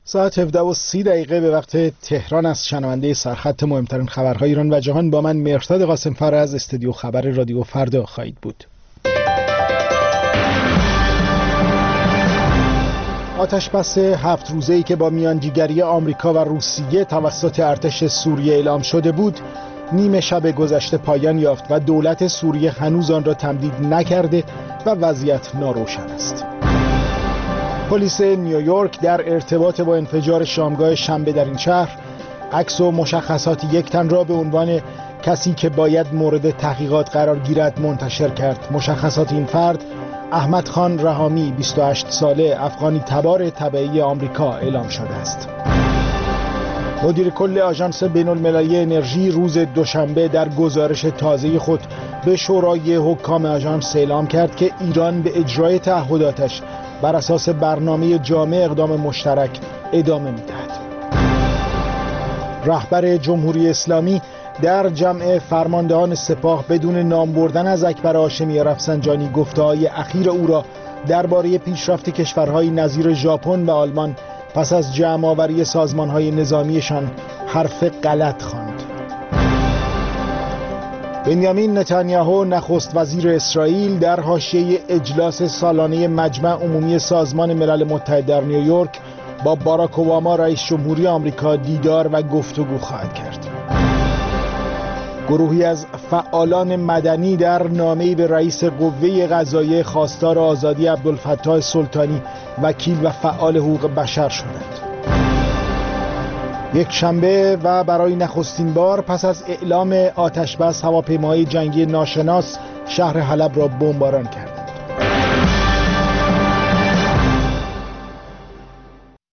ساعت 17:30 به وقت تهران است. شنونده سرخط مهمترین خبرهای ایران و جهان با من مهرداد قاسم‌فر از استودیو خبر رادیو فردا خواهید بود. آتش‌بس 7 روزه‌ای که با میانجیگری آمریکا و روسیه توسط ارتش سوریه اعلام شده بود، نیمه شب گذشته پایان یافت و دولت سوریه هنوز آن را تمدید نکرده و وضعیت ناروشن است. پلیس نیویورک در ارتباط با انفجار شامگاه شنبه در این شهر عکس و مشخصات یک تن را به عنوان کسی که باید مورد تحقیقات قرار گیرد منتشر کرد. مشخصات این فرد احمد خان رحامی 28 ساله افغانی تبار تبعی آمریکا اعلام شده است. مدیر کل آژانس بین‌المللی انرژی روز دوشنبه در گزارش تازه خود به شورای حکام آژانس اعلام کرد که ایران به اجرای تعهداتش بر اساس برنامه جامع اقدام مشترک ادامه می‌دهد. رهبر جمهوری اسلامی در جمع فرماندهان سپاه بدون نام بردن از اکبر هاشمی رفسنجانی گفته‌های اخیر او را درباره پیشرفت کشورهای نظیر ژاپن و آلمان پس از جمع‌آوری سازمان‌های نظامیشان حرف غلط خواند. بنیامین نتانیاهو نخست وزیر اسرائیل در حاشیه اجلاس سالانه مجمع عمومی سازمان ملل متحد در نیویورک با باراک اوباما رئیس جمهوری آمریکا دیدار و گفتگو خواهد کرد. گروهی از فعالان مدنی در نامه‌ای به رئیس قوه قضاییه خواستار آزادی عبدالفتاح سلطانی وکیل و فعال حقوق بشر شدند. یک شنبه و برای نخستین بار پس از اعلام آتش‌بس هواپیماهای جنگی ناشناس شهر حلب را بمباران کرد.